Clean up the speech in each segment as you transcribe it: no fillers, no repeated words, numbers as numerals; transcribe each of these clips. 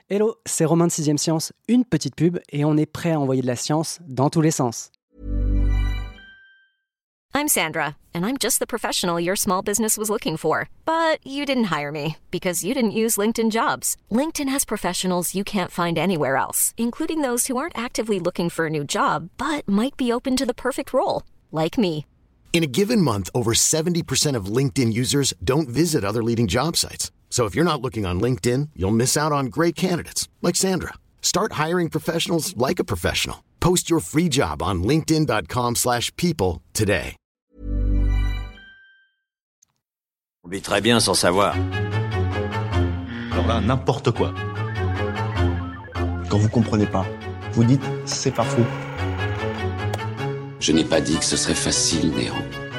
Hello, c'est Romain de 6ème Science, une petite pub et on est prêt à envoyer de la science dans tous les sens. I'm Sandra, and I'm just the professional your small business was looking for. But you didn't hire me because you didn't use LinkedIn Jobs. LinkedIn has professionals you can't find anywhere else, including those who aren't actively looking for a new job, but might be open to the perfect role, like me. In a given month, over 70% of LinkedIn users don't visit other leading job sites. So if you're not looking on LinkedIn, you'll miss out on great candidates like Sandra. Start hiring professionals like a professional. Post your free job on linkedin.com/people today. On vit très bien sans savoir. Alors là, n'importe quoi. Quand vous comprenez pas, vous dites « c'est pas faux ». Je n'ai pas dit que ce serait facile, Néo.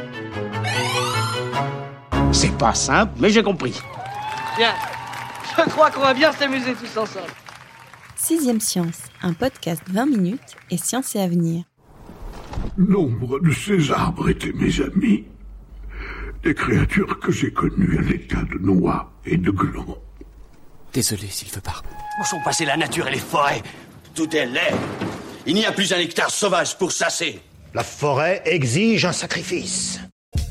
C'est pas simple, mais j'ai compris. Bien, je crois qu'on va bien s'amuser tous ensemble. 6ème Science, un podcast 20 minutes et science et avenir. Nombre de ces arbres étaient mes amis. Des créatures que j'ai connues à l'état de noix et de glands. Désolé, Sylvepar. Où sont passées la nature et les forêts? Tout est laid. Il n'y a plus un hectare sauvage pour chasser. La forêt exige un sacrifice.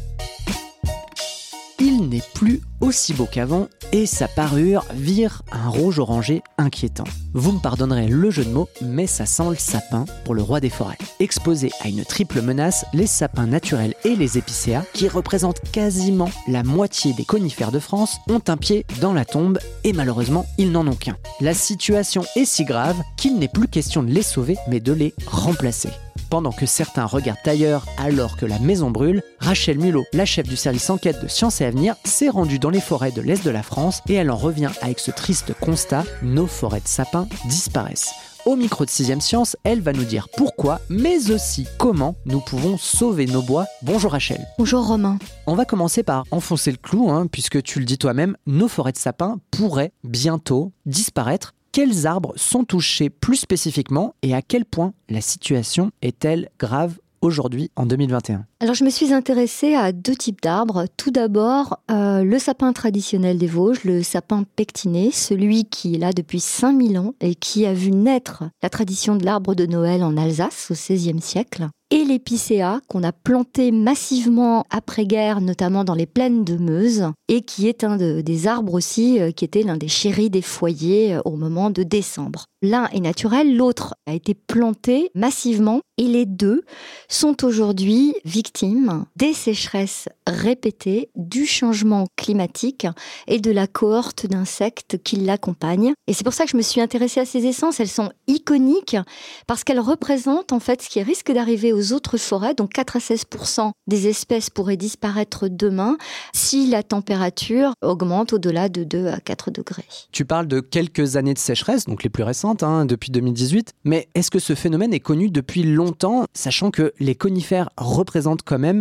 Il n'est plus aussi beau qu'avant et sa parure vire un rouge orangé inquiétant. Vous me pardonnerez le jeu de mots, mais ça sent le sapin pour le roi des forêts. Exposés à une triple menace, les sapins naturels et les épicéas, qui représentent quasiment la moitié des conifères de France, ont un pied dans la tombe et malheureusement, ils n'en ont qu'un. La situation est si grave qu'il n'est plus question de les sauver, mais de les remplacer. Pendant que certains regardent ailleurs alors que la maison brûle, Rachel Mulot, la chef du service enquête de Science et Avenir, s'est rendue dans les forêts de l'Est de la France et elle en revient avec ce triste constat, nos forêts de sapins disparaissent. Au micro de 6ème Science, elle va nous dire pourquoi, mais aussi comment nous pouvons sauver nos bois. Bonjour Rachel. Bonjour Romain. On va commencer par enfoncer le clou, puisque tu le dis toi-même, nos forêts de sapins pourraient bientôt disparaître. Quels arbres sont touchés plus spécifiquement et à quel point la situation est-elle grave aujourd'hui en 2021 ? Alors je me suis intéressée à 2 types d'arbres. Tout d'abord, le sapin traditionnel des Vosges, le sapin pectiné, celui qui est là depuis 5000 ans et qui a vu naître la tradition de l'arbre de Noël en Alsace au XVIe siècle. Et l'épicéa qu'on a planté massivement après-guerre, notamment dans les plaines de Meuse, et qui est un des arbres aussi qui était l'un des chéris des foyers au moment de décembre. L'un est naturel, l'autre a été planté massivement, et les deux sont aujourd'hui victimes des sécheresses répétées, du changement climatique et de la cohorte d'insectes qui l'accompagnent. Et c'est pour ça que je me suis intéressée à ces essences. Elles sont iconiques parce qu'elles représentent en fait ce qui risque d'arriver aux autres forêts. Donc 4 à 16% des espèces pourraient disparaître demain si la température augmente au-delà de 2 à 4 degrés. Tu parles de quelques années de sécheresse, donc les plus récentes, depuis 2018. Mais est-ce que ce phénomène est connu depuis longtemps, sachant que les conifères représentent quand même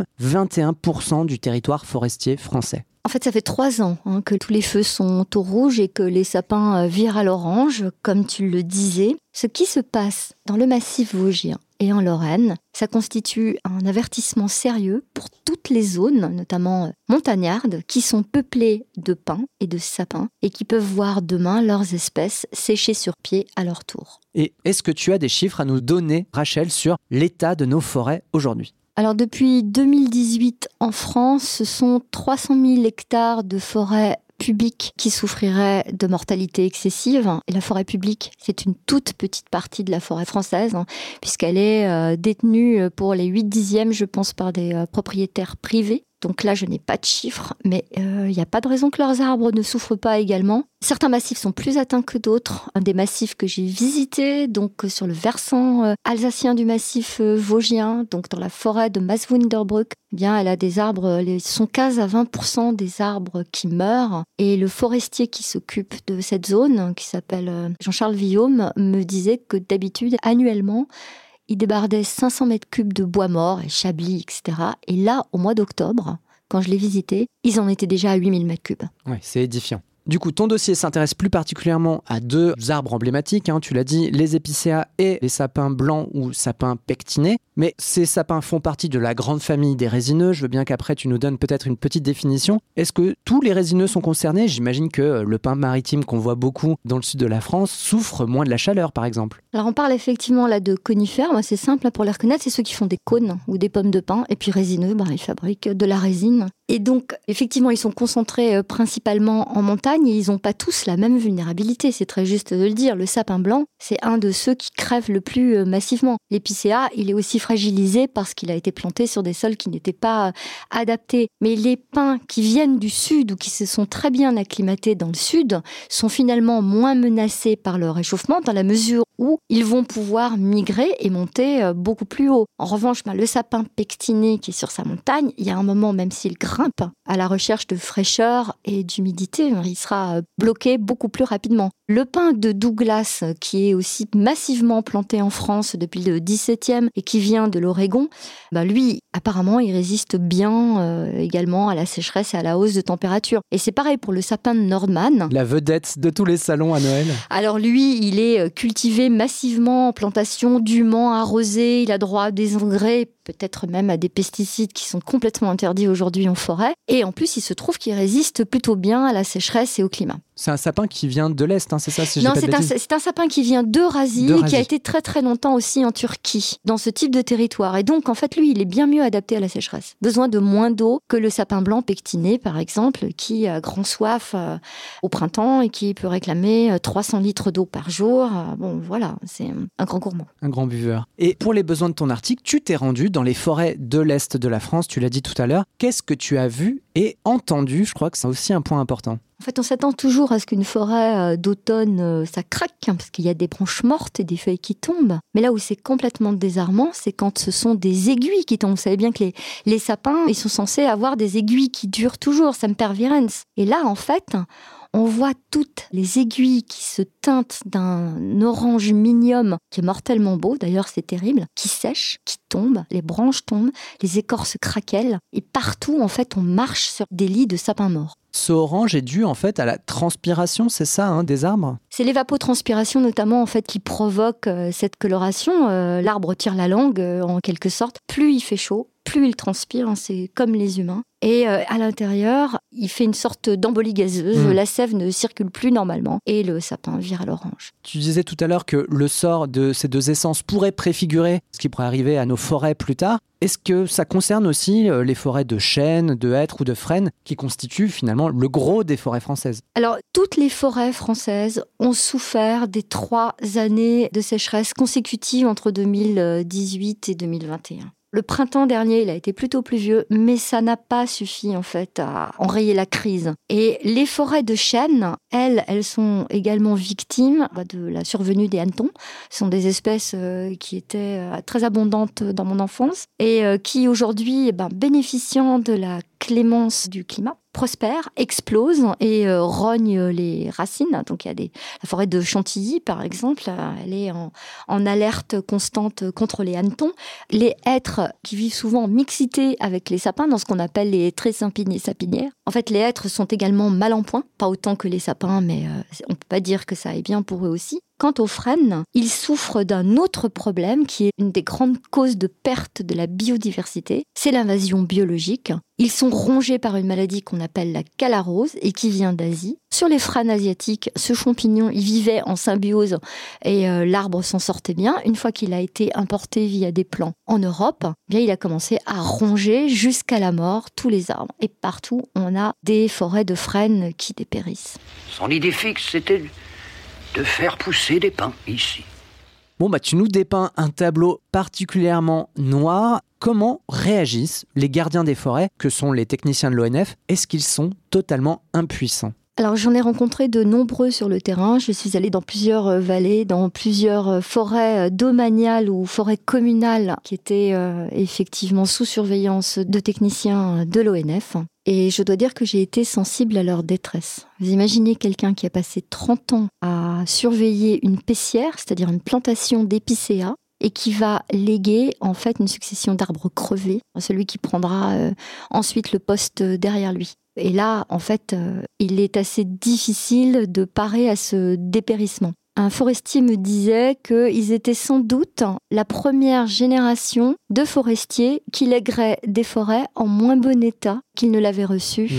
21% du territoire forestier français ? En fait, ça fait 3 ans que tous les feux sont au rouge et que les sapins virent à l'orange, comme tu le disais. Ce qui se passe dans le massif vosgien et en Lorraine, ça constitue un avertissement sérieux pour toutes les zones, notamment montagnardes, qui sont peuplées de pins et de sapins et qui peuvent voir demain leurs espèces sécher sur pied à leur tour. Et est-ce que tu as des chiffres à nous donner, Rachel, sur l'état de nos forêts aujourd'hui ? Alors depuis 2018 en France, ce sont 300 000 hectares de forêt publique qui souffriraient de mortalité excessive. Et la forêt publique, c'est une toute petite partie de la forêt française, puisqu'elle est détenue pour les 8/10, je pense, par des propriétaires privés. Donc là, je n'ai pas de chiffres, mais il n'y a pas de raison que leurs arbres ne souffrent pas également. Certains massifs sont plus atteints que d'autres. Un des massifs que j'ai visités, donc sur le versant alsacien du massif vosgien, donc dans la forêt de Maaswinderbrück, eh bien, elle a des arbres, sont 15 à 20% des arbres qui meurent. Et le forestier qui s'occupe de cette zone, qui s'appelle Jean-Charles Villaume, me disait que d'habitude, annuellement, il débardait 500 mètres cubes de bois mort et chablis, etc. Et là, au mois d'octobre, quand je l'ai visité, ils en étaient déjà à 8000 mètres cubes. Oui, c'est édifiant. Du coup, ton dossier s'intéresse plus particulièrement à 2 arbres emblématiques, tu l'as dit, les épicéas et les sapins blancs ou sapins pectinés. Mais ces sapins font partie de la grande famille des résineux. Je veux bien qu'après tu nous donnes peut-être une petite définition. Est-ce que tous les résineux sont concernés ? J'imagine que le pin maritime qu'on voit beaucoup dans le sud de la France souffre moins de la chaleur, par exemple. Alors on parle effectivement là de conifères. Moi, c'est simple pour les reconnaître, c'est ceux qui font des cônes ou des pommes de pin. Et puis résineux, ils fabriquent de la résine. Et donc, effectivement, ils sont concentrés principalement en montagne et ils n'ont pas tous la même vulnérabilité. C'est très juste de le dire. Le sapin blanc, c'est un de ceux qui crèvent le plus massivement. L'épicéa, il est aussi fragilisé parce qu'il a été planté sur des sols qui n'étaient pas adaptés. Mais les pins qui viennent du sud ou qui se sont très bien acclimatés dans le sud sont finalement moins menacés par le réchauffement dans la mesure où ils vont pouvoir migrer et monter beaucoup plus haut. En revanche, le sapin pectiné qui est sur sa montagne, il y a un moment, même s'il grimpe à la recherche de fraîcheur et d'humidité, il sera bloqué beaucoup plus rapidement. Le pin de Douglas, qui est aussi massivement planté en France depuis le XVIIe et qui vient de l'Oregon, lui, apparemment, il résiste bien également à la sécheresse et à la hausse de température. Et c'est pareil pour le sapin de Nordman. La vedette de tous les salons à Noël. Alors lui, il est cultivé massivement en plantation, dûment arrosé, il a droit à des engrais, peut-être même à des pesticides qui sont complètement interdits aujourd'hui en forêt. Et en plus, il se trouve qu'il résiste plutôt bien à la sécheresse et au climat. C'est un sapin qui vient de l'Est, c'est ça si Non, c'est un sapin qui vient d'Eurasie, qui a été très très longtemps aussi en Turquie, dans ce type de territoire. Et donc, en fait, lui, il est bien mieux adapté à la sécheresse. Besoin de moins d'eau que le sapin blanc pectiné, par exemple, qui a grand soif au printemps et qui peut réclamer 300 litres d'eau par jour. Voilà, c'est un grand gourmand. Un grand buveur. Et pour les besoins de ton article, tu t'es rendu dans les forêts de l'Est de la France, tu l'as dit tout à l'heure. Qu'est-ce que tu as vu et entendu ? Je crois que c'est aussi un point important. En fait, on s'attend toujours à ce qu'une forêt d'automne, ça craque, parce qu'il y a des branches mortes et des feuilles qui tombent. Mais là où c'est complètement désarmant, c'est quand ce sont des aiguilles qui tombent. Vous savez bien que les sapins, ils sont censés avoir des aiguilles qui durent toujours, semper virens. Et là, en fait, on voit toutes les aiguilles qui se teintent d'un orange minium, qui est mortellement beau, d'ailleurs c'est terrible, qui sèchent, qui tombent, les branches tombent, les écorces craquellent. Et partout, en fait, on marche sur des lits de sapins morts. Ce orange est dû en fait à la transpiration, c'est ça, des arbres ? C'est l'évapotranspiration notamment en fait qui provoque cette coloration. L'arbre tire la langue en quelque sorte. Plus il fait chaud, plus il transpire, c'est comme les humains. Et à l'intérieur, il fait une sorte d'embolie gazeuse. La sève ne circule plus normalement et le sapin vire à l'orange. Tu disais tout à l'heure que le sort de ces deux essences pourrait préfigurer ce qui pourrait arriver à nos forêts plus tard. Est-ce que ça concerne aussi les forêts de chênes, de hêtres ou de frênes qui constituent finalement le gros des forêts françaises ? Alors, toutes les forêts françaises ont souffert des 3 années de sécheresse consécutives entre 2018 et 2021. Le printemps dernier, il a été plutôt pluvieux, mais ça n'a pas suffi en fait à enrayer la crise. Et les forêts de chênes, elles sont également victimes de la survenue des hannetons. Ce sont des espèces qui étaient très abondantes dans mon enfance et qui aujourd'hui, bénéficiant de la clémence du climat, prospèrent, explosent et rognent les racines. Donc il y a la forêt de Chantilly, par exemple, elle est en alerte constante contre les hannetons. Les hêtres qui vivent souvent en mixité avec les sapins, dans ce qu'on appelle les trésympinées sapinières. En fait, les hêtres sont également mal en point, pas autant que les sapins, mais on ne peut pas dire que ça aille bien pour eux aussi. Quant aux frênes, ils souffrent d'un autre problème qui est une des grandes causes de perte de la biodiversité, c'est l'invasion biologique. Ils sont rongés par une maladie qu'on appelle la calarose et qui vient d'Asie. Sur les frênes asiatiques, ce champignon, il vivait en symbiose et l'arbre s'en sortait bien. Une fois qu'il a été importé via des plants en Europe, il a commencé à ronger jusqu'à la mort tous les arbres. Et partout, on a des forêts de frênes qui dépérissent. Son idée fixe, c'était de faire pousser des pins ici. Bon, tu nous dépeins un tableau particulièrement noir. Comment réagissent les gardiens des forêts, que sont les techniciens de l'ONF ? Est-ce qu'ils sont totalement impuissants ? Alors j'en ai rencontré de nombreux sur le terrain. Je suis allée dans plusieurs vallées, dans plusieurs forêts domaniales ou forêts communales qui étaient effectivement sous surveillance de techniciens de l'ONF. Et je dois dire que j'ai été sensible à leur détresse. Vous imaginez quelqu'un qui a passé 30 ans à surveiller une pessière, c'est-à-dire une plantation d'épicéas, et qui va léguer en fait une succession d'arbres crevés à celui qui prendra ensuite le poste derrière lui. Et là, en fait, il est assez difficile de parer à ce dépérissement. Un forestier me disait qu'ils étaient sans doute la première génération de forestiers qui lègueraient des forêts en moins bon état qu'ils ne l'avaient reçu.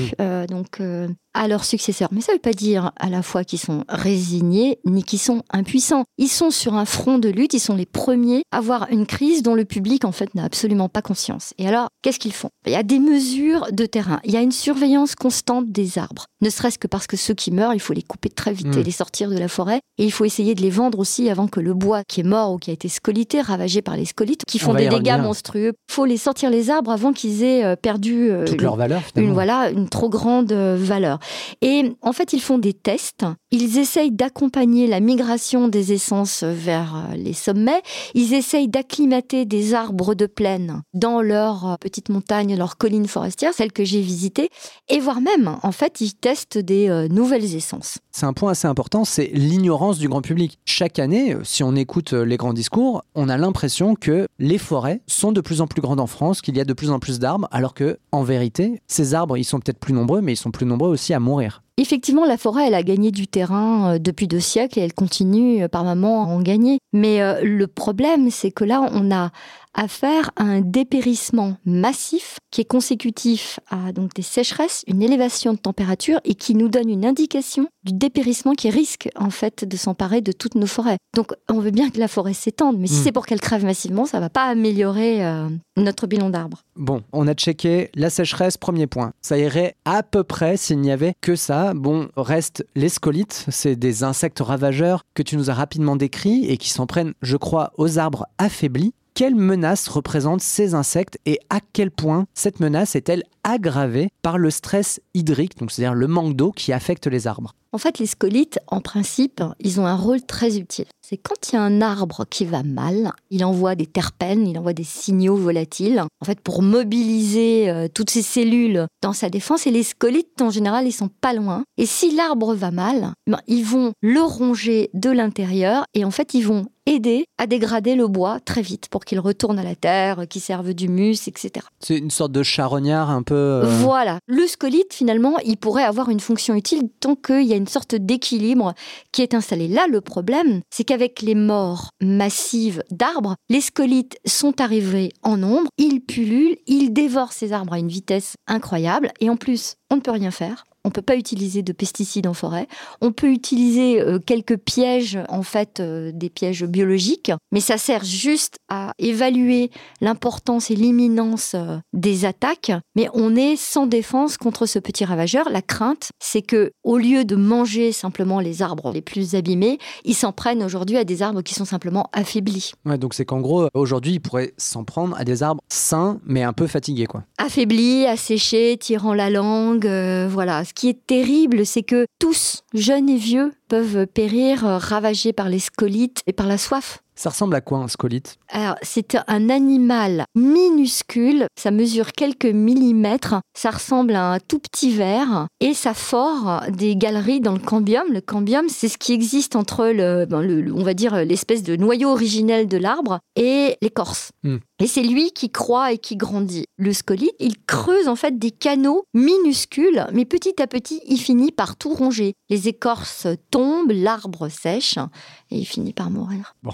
À leurs successeurs. Mais ça ne veut pas dire à la fois qu'ils sont résignés ni qu'ils sont impuissants. Ils sont sur un front de lutte, ils sont les premiers à voir une crise dont le public en fait n'a absolument pas conscience. Et alors, qu'est-ce qu'ils font ? Il y a des mesures de terrain, il y a une surveillance constante des arbres. Ne serait-ce que parce que ceux qui meurent, il faut les couper très vite et les sortir de la forêt. Et il faut essayer de les vendre aussi avant que le bois qui est mort ou qui a été scolité, ravagé par les scolites, qui font des dégâts monstrueux. Il faut les sortir les arbres avant qu'ils aient perdu toute leur valeur finalement. Une trop grande valeur. Et en fait, ils font des tests. Ils essayent d'accompagner la migration des essences vers les sommets. Ils essayent d'acclimater des arbres de plaine dans leurs petites montagnes, leurs collines forestières, celles que j'ai visitées. Et voire même, en fait, ils testent des nouvelles essences. C'est un point assez important, c'est l'ignorance du grand public. Chaque année, si on écoute les grands discours, on a l'impression que les forêts sont de plus en plus grandes en France, qu'il y a de plus en plus d'arbres, alors que, en vérité, ces arbres, ils sont peut-être plus nombreux, mais ils sont plus nombreux aussi à mourir. Effectivement, la forêt, elle a gagné du terrain depuis 2 siècles et elle continue par moments à en gagner. Mais le problème, c'est que là, on a affaire à un dépérissement massif qui est consécutif à donc des sécheresses, une élévation de température et qui nous donne une indication du dépérissement qui risque en fait de s'emparer de toutes nos forêts. Donc on veut bien que la forêt s'étende, mais si c'est pour qu'elle crève massivement, ça ne va pas améliorer notre bilan d'arbres. Bon, on a checké la sécheresse, premier point. Ça irait à peu près s'il n'y avait que ça. Bon, reste les scolites, c'est des insectes ravageurs que tu nous as rapidement décrits et qui s'en prennent, je crois, aux arbres affaiblis. Quelle menace représentent ces insectes et à quel point cette menace est-elle aggravée par le stress hydrique, donc c'est-à-dire le manque d'eau qui affecte les arbres ? En fait, les scolites, en principe, ils ont un rôle très utile. C'est quand il y a un arbre qui va mal, il envoie des terpènes, il envoie des signaux volatiles, en fait, pour mobiliser toutes ces cellules dans sa défense. Et les scolites, en général, ils sont pas loin. Et si l'arbre va mal, ils vont le ronger de l'intérieur et en fait, ils vont aider à dégrader le bois très vite pour qu'il retourne à la terre, qu'il serve d'humus, etc. C'est une sorte de charognard un peu... Voilà. Le scolite, finalement, il pourrait avoir une fonction utile tant qu'il y a une sorte d'équilibre qui est installé. Là, le problème, c'est qu'avec les morts massives d'arbres, les scolites sont arrivés en nombre, ils pullulent, ils dévorent ces arbres à une vitesse incroyable et en plus, on ne peut rien faire. On ne peut pas utiliser de pesticides en forêt. On peut utiliser quelques pièges, en fait, des pièges biologiques, mais ça sert juste à évaluer l'importance et l'imminence des attaques. Mais on est sans défense contre ce petit ravageur. La crainte, c'est que, au lieu de manger simplement les arbres les plus abîmés, ils s'en prennent aujourd'hui à des arbres qui sont simplement affaiblis. Ouais, donc c'est qu'en gros, aujourd'hui, ils pourraient s'en prendre à des arbres sains, mais un peu fatigués, quoi. Affaiblis, asséchés, tirant la langue, voilà. Ce qui est terrible, c'est que tous, jeunes et vieux, peuvent périr ravagés par les scolites et par la soif. Ça ressemble à quoi un scolite ? Alors, c'est un animal minuscule, ça mesure quelques millimètres, ça ressemble à un tout petit ver et ça fore des galeries dans le cambium. Le cambium, c'est ce qui existe entre on va dire l'espèce de noyau originel de l'arbre et l'écorce. Et c'est lui qui croît et qui grandit. Le scolite, il creuse en fait des canaux minuscules, mais petit à petit, il finit par tout ronger. Les écorces tombent, l'arbre sèche et il finit par mourir. Bon,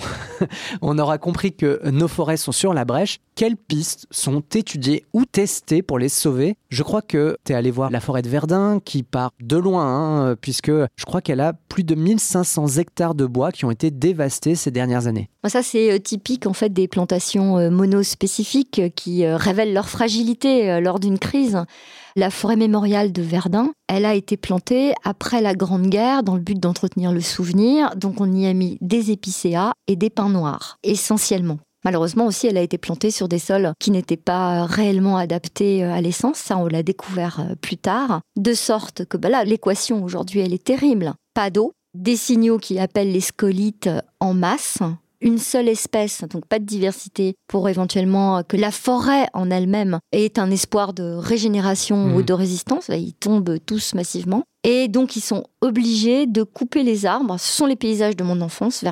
on aura compris que nos forêts sont sur la brèche. Quelles pistes sont étudiées ou testées pour les sauver ? Je crois que tu es allé voir la forêt de Verdun qui part de loin, puisque je crois qu'elle a plus de 1500 hectares de bois qui ont été dévastés ces dernières années. Ça, c'est typique en fait des plantations monospécifiques qui révèlent leur fragilité lors d'une crise. La forêt mémoriale de Verdun, elle a été plantée après la Grande Guerre dans le but d'entretenir le souvenir. Donc on y a mis des épicéas et des pins noirs, essentiellement. Malheureusement aussi, elle a été plantée sur des sols qui n'étaient pas réellement adaptés à l'essence. Ça, on l'a découvert plus tard. De sorte que là, l'équation aujourd'hui, elle est terrible. Pas d'eau, des signaux qui appellent les scolites en masse, une seule espèce, donc pas de diversité, pour éventuellement que la forêt en elle-même ait un espoir de régénération ou de résistance. Ils tombent tous massivement. Et donc, ils sont obligés de couper les arbres. Ce sont les paysages de mon enfance, Verdun.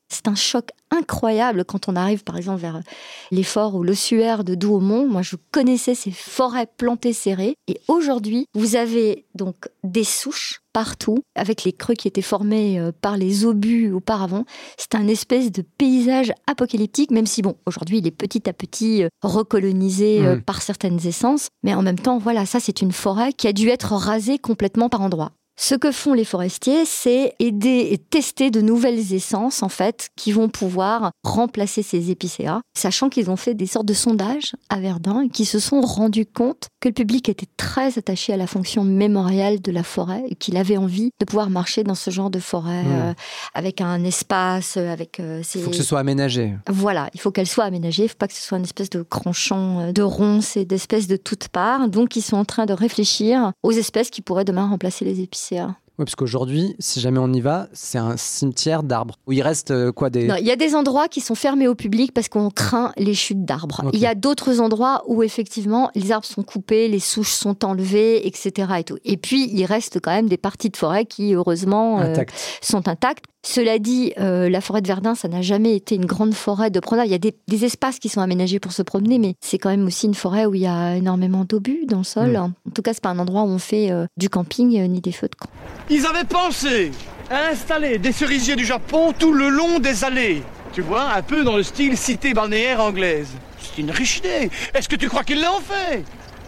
C'est un choc incroyable quand on arrive par exemple vers les forts ou l'ossuaire de Douaumont. Moi, je connaissais ces forêts plantées serrées. Et aujourd'hui, vous avez donc des souches partout, avec les creux qui étaient formés par les obus auparavant. C'est un espèce de paysage apocalyptique, même si, aujourd'hui, il est petit à petit recolonisé par certaines essences. Mais en même temps, voilà, ça, c'est une forêt qui a dû être rasée complètement par endroits. Ce que font les forestiers, c'est aider et tester de nouvelles essences, en fait, qui vont pouvoir remplacer ces épicéas, sachant qu'ils ont fait des sortes de sondages à Verdun et qui se sont rendus compte que le public était très attaché à la fonction mémorielle de la forêt et qu'il avait envie de pouvoir marcher dans ce genre de forêt avec un espace, avec Il faut que ce soit aménagé. Voilà, il faut qu'elle soit aménagée, il ne faut pas que ce soit une espèce de grand champ de ronces et d'espèces de toutes parts. Donc, ils sont en train de réfléchir aux espèces qui pourraient demain remplacer les épicéas. Oui, parce qu'aujourd'hui, si jamais on y va, c'est un cimetière d'arbres. Où il reste des... Non, il y a des endroits qui sont fermés au public parce qu'on craint les chutes d'arbres. Okay. Il y a d'autres endroits où, effectivement, les arbres sont coupés, les souches sont enlevées, etc. Et tout. Et puis, il reste quand même des parties de forêt qui, heureusement, sont intactes. Cela dit, la forêt de Verdun, ça n'a jamais été une grande forêt de promenade. Il y a des espaces qui sont aménagés pour se promener, mais c'est quand même aussi une forêt où il y a énormément d'obus dans le sol. En tout cas, c'est pas un endroit où on fait du camping ni des feux de camp. Ils avaient pensé à installer des cerisiers du Japon tout le long des allées. Tu vois, un peu dans le style cité balnéaire anglaise. C'est une riche idée. Est-ce que tu crois qu'ils l'ont fait ?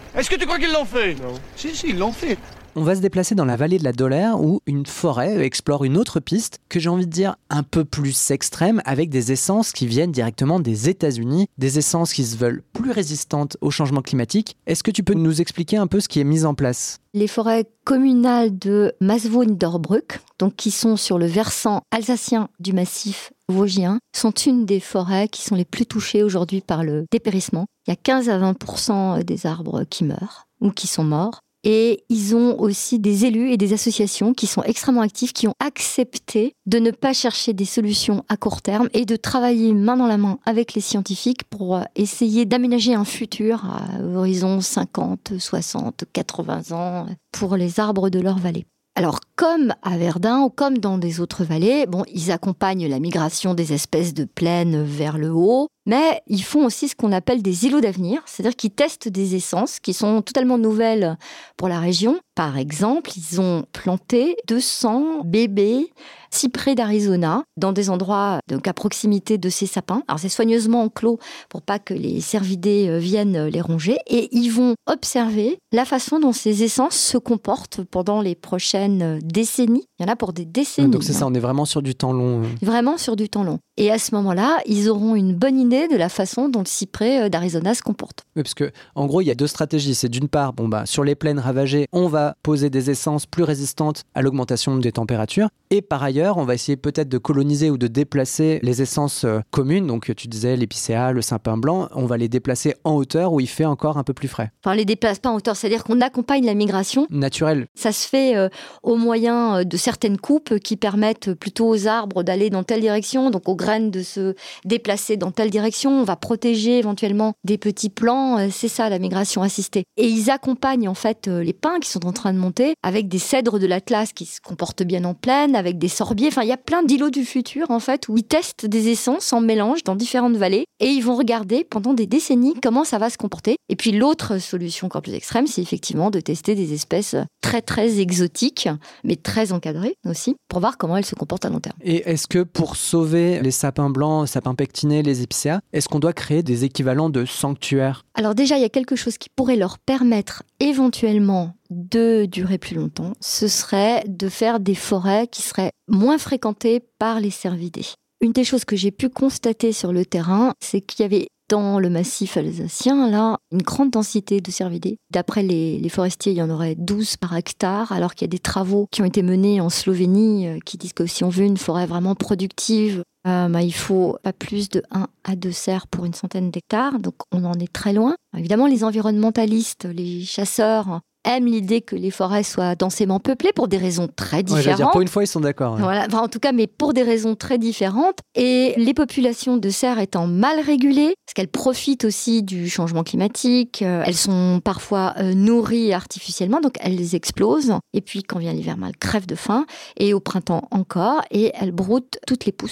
Non. Si, ils l'ont fait. On va se déplacer dans la vallée de la Dolère où une forêt explore une autre piste que j'ai envie de dire un peu plus extrême avec des essences qui viennent directement des États-Unis, des essences qui se veulent plus résistantes au changement climatique. Est-ce que tu peux nous expliquer un peu ce qui est mis en place ? Les forêts communales de Masvaux-Niederbrück, donc qui sont sur le versant alsacien du massif vosgien, sont une des forêts qui sont les plus touchées aujourd'hui par le dépérissement. Il y a 15 à 20% des arbres qui meurent ou qui sont morts. Et ils ont aussi des élus et des associations qui sont extrêmement actifs, qui ont accepté de ne pas chercher des solutions à court terme et de travailler main dans la main avec les scientifiques pour essayer d'aménager un futur à horizon 50, 60, 80 ans pour les arbres de leur vallée. Alors, comme à Verdun ou comme dans des autres vallées, ils accompagnent la migration des espèces de plaine vers le haut, mais ils font aussi ce qu'on appelle des îlots d'avenir, c'est-à-dire qu'ils testent des essences qui sont totalement nouvelles pour la région. Par exemple, ils ont planté 200 bébés cyprès d'Arizona dans des endroits donc à proximité de ces sapins. Alors, c'est soigneusement enclos pour pas que les cervidés viennent les ronger. Et ils vont observer la façon dont ces essences se comportent pendant les prochaines décennies. Il y en a pour des décennies. Donc c'est ça, on est vraiment sur du temps long. Vraiment sur du temps long. Et à ce moment-là, ils auront une bonne idée de la façon dont le cyprès d'Arizona se comporte. Oui, parce que en gros, il y a deux stratégies. C'est d'une part, sur les plaines ravagées, on va poser des essences plus résistantes à l'augmentation des températures. Et par ailleurs, on va essayer peut-être de coloniser ou de déplacer les essences communes. Donc tu disais l'épicéa, le sapin blanc, on va les déplacer en hauteur où il fait encore un peu plus frais. Enfin, on les déplace pas en hauteur, c'est-à-dire qu'on accompagne la migration naturelle. Ça se fait au moyen de certaines coupes qui permettent plutôt aux arbres d'aller dans telle direction, donc aux graines de se déplacer dans telle direction. On va protéger éventuellement des petits plants. C'est ça la migration assistée. Et ils accompagnent en fait les pins qui sont en train de monter avec des cèdres de l'Atlas qui se comportent bien en plaine, avec des sorbiers. Enfin, il y a plein d'îlots du futur en fait où ils testent des essences en mélange dans différentes vallées et ils vont regarder pendant des décennies comment ça va se comporter. Et puis l'autre solution encore plus extrême, c'est effectivement de tester des espèces très très exotiques, mais très encadrées aussi, pour voir comment elles se comportent à long terme. Et est-ce que pour sauver les sapins blancs, sapins pectinés, les épicéas, est-ce qu'on doit créer des équivalents de sanctuaires ? Alors déjà, il y a quelque chose qui pourrait leur permettre éventuellement de durer plus longtemps. Ce serait de faire des forêts qui seraient moins fréquentées par les cervidés. Une des choses que j'ai pu constater sur le terrain, c'est qu'il y avait dans le massif alsacien, là, une grande densité de cervidés. D'après les forestiers, il y en aurait 12 par hectare, alors qu'il y a des travaux qui ont été menés en Slovénie qui disent que si on veut une forêt vraiment productive, il faut pas plus de 1 à 2 cerfs pour une centaine d'hectares, donc on en est très loin. Évidemment, les environnementalistes, les chasseurs aiment l'idée que les forêts soient densément peuplées pour des raisons très différentes. Ouais, dire, pour une fois, ils sont d'accord. Hein. Voilà, en tout cas, mais pour des raisons très différentes. Et les populations de cerfs étant mal régulées, parce qu'elles profitent aussi du changement climatique, elles sont parfois nourries artificiellement, donc elles explosent. Et puis, quand vient l'hiver, elles crèvent de faim. Et au printemps encore, et elles broutent toutes les pousses.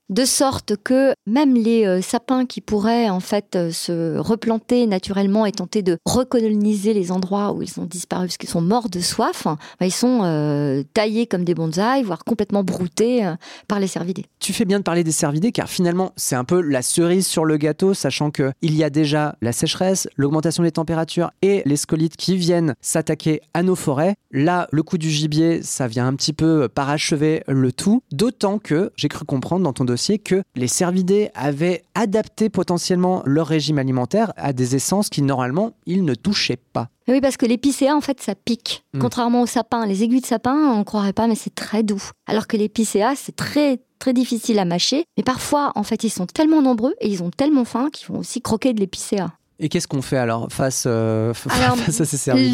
de sorte que même les sapins qui pourraient en fait se replanter naturellement et tenter de recoloniser les endroits où ils ont disparu parce qu'ils sont morts de soif, ils sont taillés comme des bonsaïs, voire complètement broutés par les cervidés. Tu fais bien de parler des cervidés car finalement c'est un peu la cerise sur le gâteau, sachant qu'il y a déjà la sécheresse, l'augmentation des températures et les scolytes qui viennent s'attaquer à nos forêts. Là, le coup du gibier, ça vient un petit peu parachever le tout, d'autant que j'ai cru comprendre dans ton dossier que les cervidés avaient adapté potentiellement leur régime alimentaire à des essences qui normalement ils ne touchaient pas. Oui, parce que l'épicéa, en fait, ça pique. Contrairement au sapin, les aiguilles de sapin, on ne croirait pas, mais c'est très doux. Alors que l'épicéa, c'est très, très difficile à mâcher. Mais parfois, en fait, ils sont tellement nombreux et ils ont tellement faim qu'ils vont aussi croquer de l'épicéa. Et qu'est-ce qu'on fait alors face à ces cervidés ?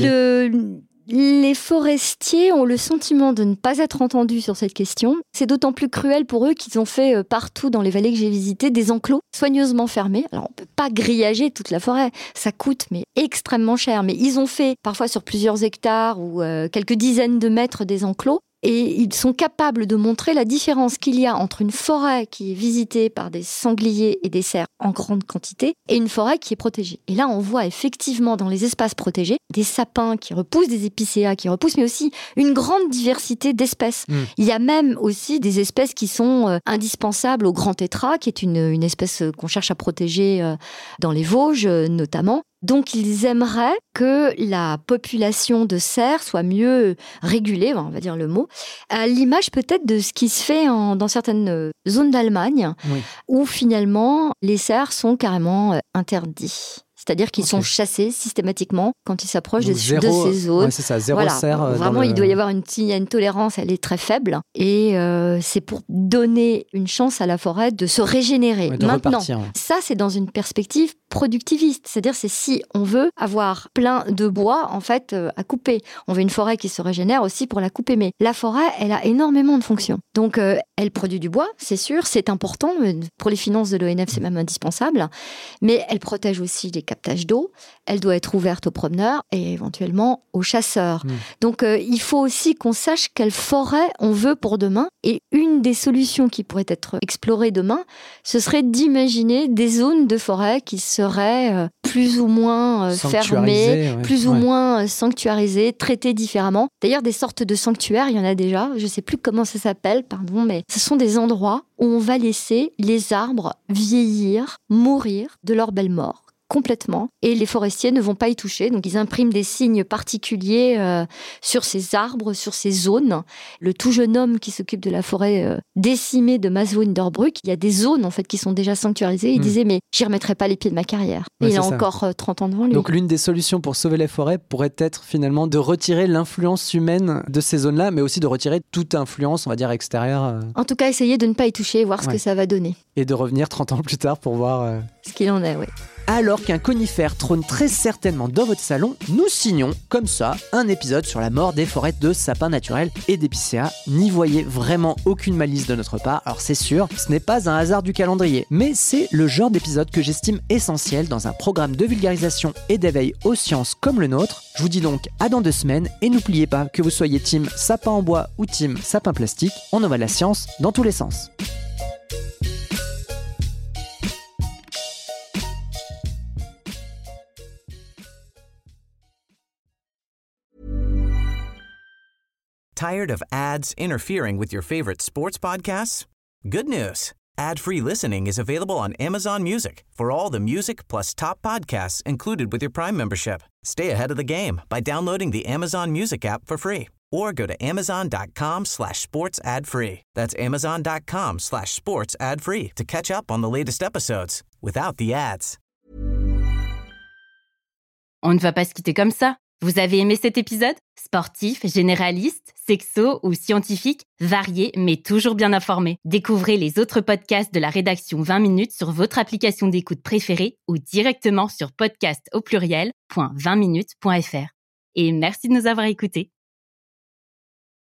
Les forestiers ont le sentiment de ne pas être entendus sur cette question. C'est d'autant plus cruel pour eux qu'ils ont fait partout dans les vallées que j'ai visitées des enclos soigneusement fermés. Alors on ne peut pas grillager toute la forêt, ça coûte mais extrêmement cher. Mais ils ont fait parfois sur plusieurs hectares ou quelques dizaines de mètres des enclos. Et ils sont capables de montrer la différence qu'il y a entre une forêt qui est visitée par des sangliers et des cerfs en grande quantité et une forêt qui est protégée. Et là, on voit effectivement dans les espaces protégés des sapins qui repoussent, des épicéas qui repoussent, mais aussi une grande diversité d'espèces. Il y a même aussi des espèces qui sont indispensables au grand tétras, qui est une espèce qu'on cherche à protéger dans les Vosges notamment. Donc, ils aimeraient que la population de cerfs soit mieux régulée, on va dire le mot, à l'image peut-être de ce qui se fait dans certaines zones d'Allemagne, où finalement les cerfs sont carrément interdits. C'est-à-dire qu'ils sont chassés systématiquement quand ils s'approchent de ces zones. Ouais, c'est ça, zéro cerf. Vraiment, il doit y avoir une tolérance, elle est très faible. Et c'est pour donner une chance à la forêt de se régénérer. Maintenant, ça, c'est dans une perspective productiviste. C'est-à-dire, c'est si on veut avoir plein de bois, en fait, à couper. On veut une forêt qui se régénère aussi pour la couper. Mais la forêt, elle a énormément de fonctions. Donc, elle produit du bois, c'est sûr, c'est important. Pour les finances de l'ONF, c'est même indispensable. Mais elle protège aussi les captage d'eau, elle doit être ouverte aux promeneurs et éventuellement aux chasseurs. Donc il faut aussi qu'on sache quelle forêt on veut pour demain. Et une des solutions qui pourrait être explorée demain, ce serait d'imaginer des zones de forêt qui seraient plus ou moins fermées, plus ou moins sanctuarisées, traitées différemment. D'ailleurs, des sortes de sanctuaires, il y en a déjà. Je ne sais plus comment ça s'appelle, mais ce sont des endroits où on va laisser les arbres vieillir, mourir de leur belle mort. Complètement. Et les forestiers ne vont pas y toucher. Donc, ils impriment des signes particuliers sur ces arbres, sur ces zones. Le tout jeune homme qui s'occupe de la forêt décimée de Maswinderbrück, il y a des zones en fait qui sont déjà sanctuarisées. Il disait, mais j'y remettrai pas les pieds de ma carrière. Et il a encore 30 ans devant lui. Donc, l'une des solutions pour sauver les forêts pourrait être finalement de retirer l'influence humaine de ces zones-là, mais aussi de retirer toute influence, on va dire, extérieure. En tout cas, essayer de ne pas y toucher, voir ce que ça va donner. Et de revenir 30 ans plus tard pour voir... ce qu'il en est, oui. Alors qu'un conifère trône très certainement dans votre salon, nous signons, comme ça, un épisode sur la mort des forêts de sapins naturels et d'épicéas. N'y voyez vraiment aucune malice de notre part. Alors c'est sûr, ce n'est pas un hasard du calendrier, mais c'est le genre d'épisode que j'estime essentiel dans un programme de vulgarisation et d'éveil aux sciences comme le nôtre. Je vous dis donc à dans 2 semaines, et n'oubliez pas que vous soyez team sapin en bois ou team sapin plastique, on envoie la science dans tous les sens. Tired of ads interfering with your favorite sports podcasts? Good news. Ad-free listening is available on Amazon Music for all the music plus top podcasts included with your Prime membership. Stay ahead of the game by downloading the Amazon Music app for free or go to amazon.com/sports ad free. That's amazon.com/sports ad free to catch up on the latest episodes without the ads. On ne va pas se quitter comme ça. Vous avez aimé cet épisode ? Sportif, généraliste, sexo ou scientifique, varié mais toujours bien informé. Découvrez les autres podcasts de la rédaction 20 minutes sur votre application d'écoute préférée ou directement sur podcast@20minutes.fr. Et merci de nous avoir écoutés.